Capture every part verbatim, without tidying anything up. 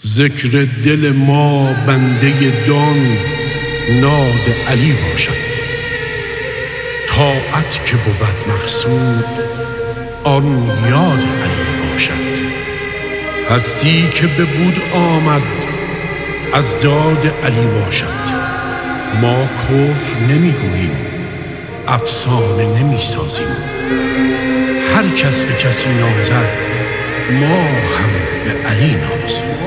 ذکر دل ما بنده دان ناد علی باشد. طاعت که بود مقصود آن یاد علی باشد. هستی که به بود آمد از داد علی باشد. ما کفر نمی گوییم، افسانه نمی سازیم. هر کس به کسی نازد ما هم به علی نازیم.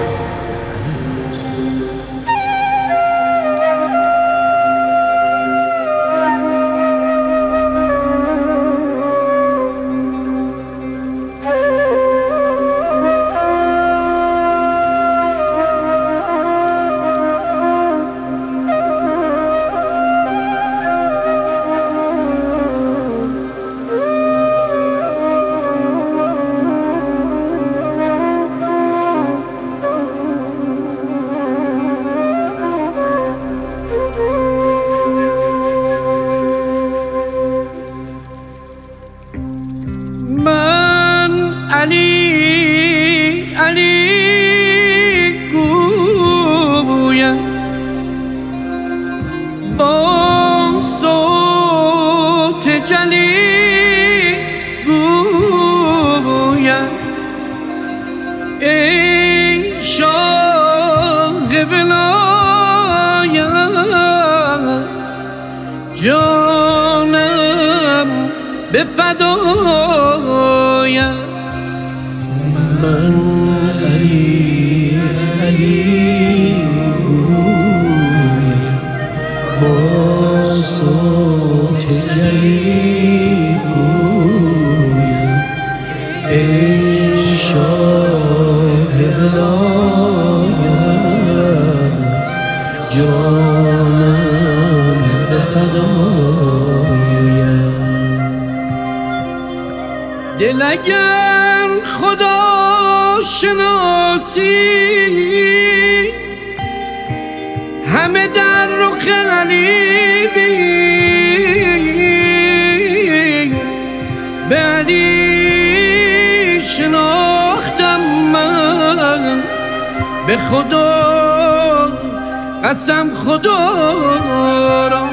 علی علی گویم با صوت جلی گویم ای شاه ولایت جانم به فدایت. من علی علی گویم با صوت جلی گویم ای شاه ولایت جانم به فدایت. دل اگر خدا شناسی همه در رخ علی بین، به علی شناختم من به خدا قسم خدا را.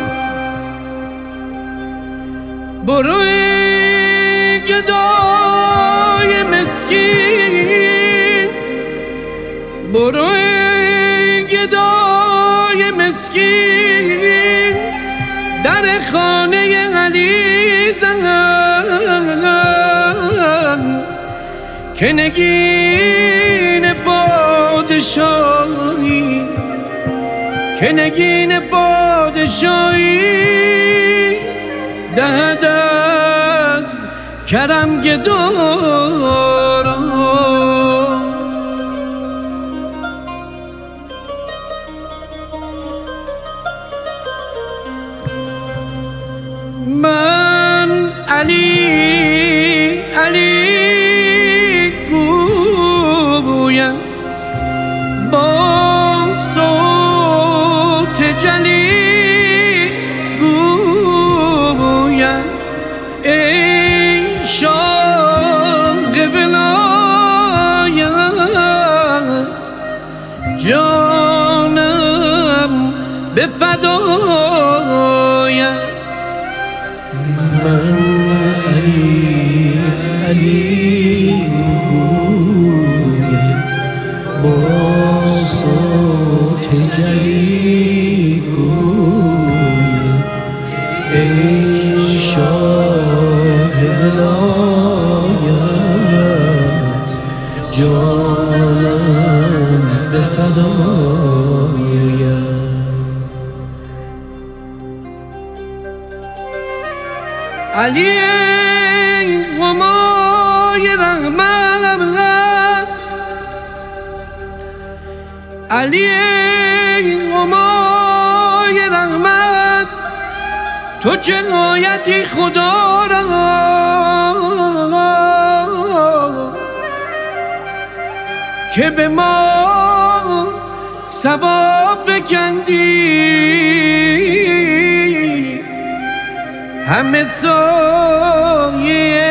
برو ای گدای مسکین، برو ای گدای مسکین در خانه علی زن که نگین پادشاهی که نگین پادشاهی دهد از کرم گدارا. من علی علی گویم با صوت جلی گویم ای شاه ولایت جانم به فدایت. من علی علی گویم با صوت جلی گویم ای شاه ولایت جانم به فدایت. علی ای غمای رحمت، علی ای غمای رحمت تو جنایتی خدا را که به ما ثواب فکندی همه سایه